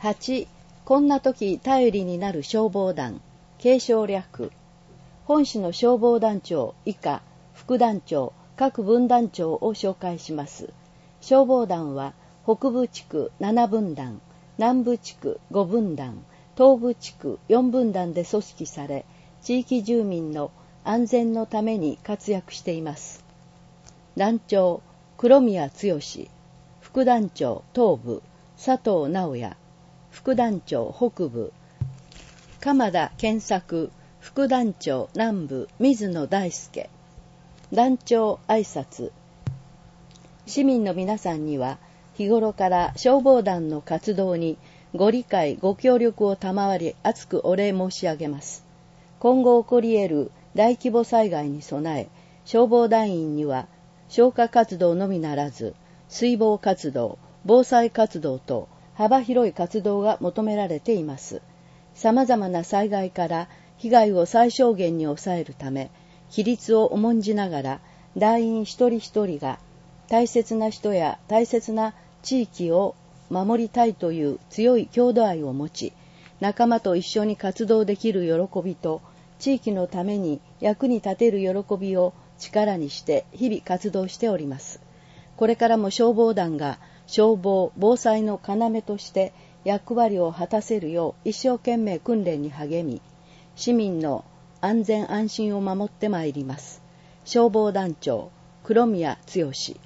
8. こんな時頼りになる消防団。継承略。本市の消防団長以下、副団長、各分団長を紹介します。消防団は北部地区7分団、南部地区5分団、東部地区4分団で組織され、地域住民の安全のために活躍しています。団長、黒宮剛。副団長、東部、佐藤直也。副団長、北部、鎌田健作。副団長、南部、水野大輔。団長挨拶。市民の皆さんには、日頃から消防団の活動にご理解、ご協力を賜り、厚くお礼申し上げます。今後起こり得る大規模災害に備え、消防団員には消火活動のみならず、水防活動、防災活動と幅広い活動が求められています。様々な災害から被害を最小限に抑えるため、規律を重んじながら、団員一人一人が大切な人や大切な地域を守りたいという強い郷土愛を持ち、仲間と一緒に活動できる喜びと、地域のために役に立てる喜びを力にして日々活動しております。これからも消防団が消防・防災の要として役割を果たせるよう一生懸命訓練に励み、市民の安全安心を守ってまいります。消防団長、黒宮剛。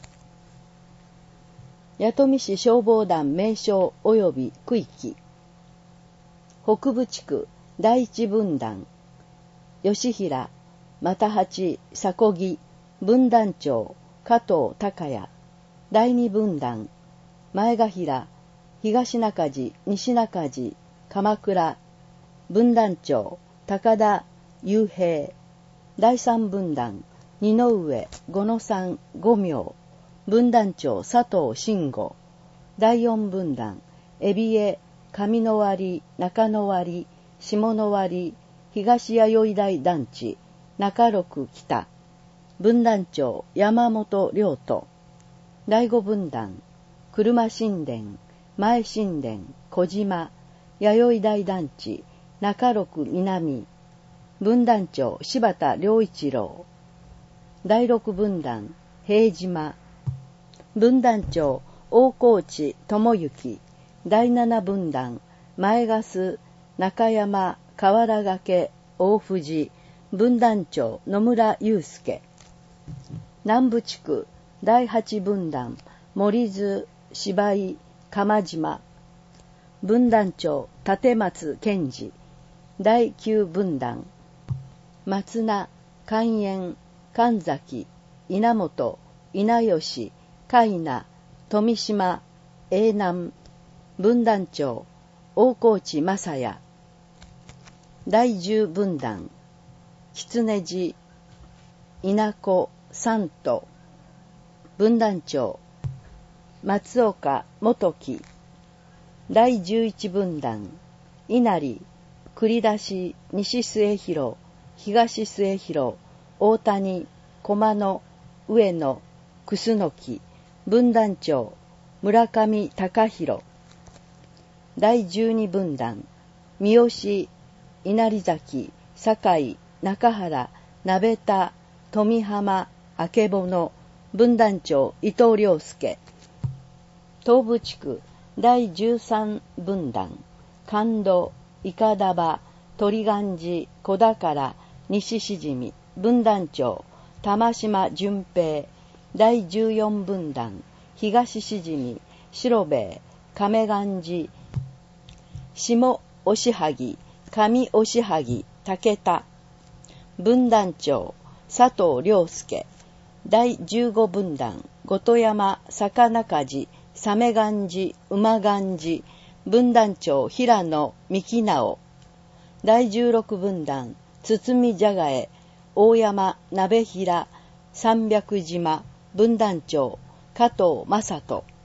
弥富市消防団名称及び区域。北部地区第一分団、吉平、又八、迫木、分団長、加藤孝也。第二分団、前ヶ平、東中地、西中地、鎌倉。分団長、高田雄平。第三分団、二の上、五の三、五名。分団長、佐藤慎吾。第四分団、海老江、上野割、中野割、下野割、東弥生台団地、中六北。分団長、山本良人。第五分団、車神殿、前神殿、小島、弥生台団地、中六南。分団長、柴田良一郎。第六分団、平島。分団長、大河内智之。第七分団、前粕、中山、河原掛、大藤。分団長、野村祐介。南部地区、第八分団、森津、芝居、釜島。分団長、立松健二。第九分団、松名、関延、神崎、稲本、稲吉、海名、富島、永南。分団長、大河内正也。第十分団、狐路、稲子、三都。分団長、松岡元樹。第十一分団、稲荷、栗出し、西末広、東末広、大谷、駒野、上野、楠木。分団長、村上隆弘。第十二分団、三好、稲荷崎、堺、中原、鍋田、富浜、あけぼの。分団長、伊藤良介。東部地区第十三分団、神戸、伊香玉、鳥願寺、小宝、西しじみ。分団長、玉島淳平。第十四分団、東しじみ、白兵衛、亀願寺、下押萩、上押萩、竹田。分団長、佐藤良介。第十五分団、後戸山、坂中寺、鮫願寺、馬願寺。分団長、平野幹直。第十六分団、堤じゃがえ、大山、鍋平、三百島。分団長、加藤正人。